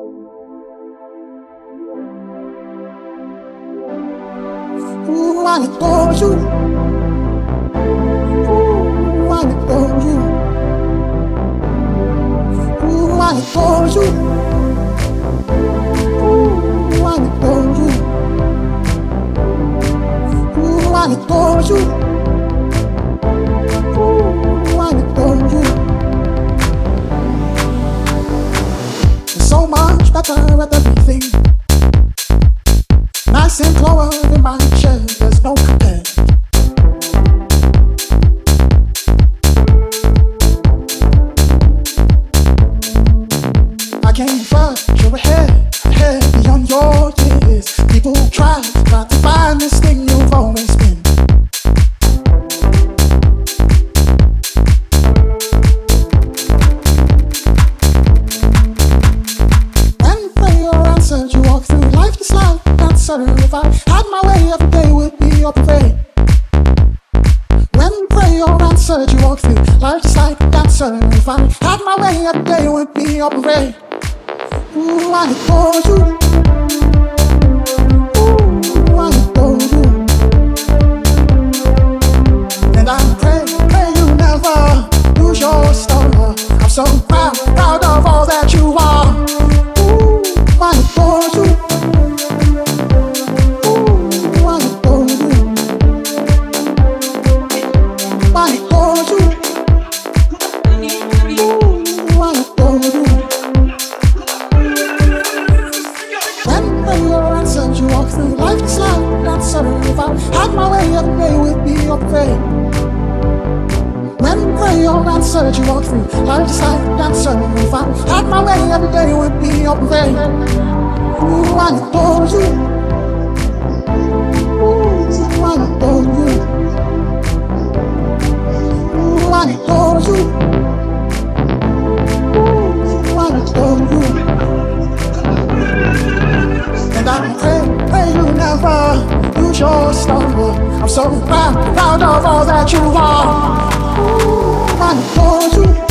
Ooh, I adore you. Ooh, I adore you. Ooh, I adore you. Ooh, I adore you. Ooh, I adore you. Ooh, I adore you. You're so much better at everything. Nice and lower in my chair, there's no compare. I can't budge, you're ahead beyond your years. People try to find this thing you've always been. When they your answers, you walk through life just like if I had my way, every day would be your parade. When pray your answers, you walk through life just like a dancer. If I had my way, every day would be your parade. Ooh, I adore you. Ooh, I adore you. And I pray you never lose your star. I'm so proud of all that you are. Ooh, I adore you. If I had my way, every day would be your parade. When pray your answers, you walk through life just like a dancer. If I had my way, every day would be your parade. Ooh, I adore you. Ooh, I adore you. Ooh, I adore you. Ooh, I adore you. And I pray you never lose your star. I'm so proud of all that you are. Ooh, I adore you.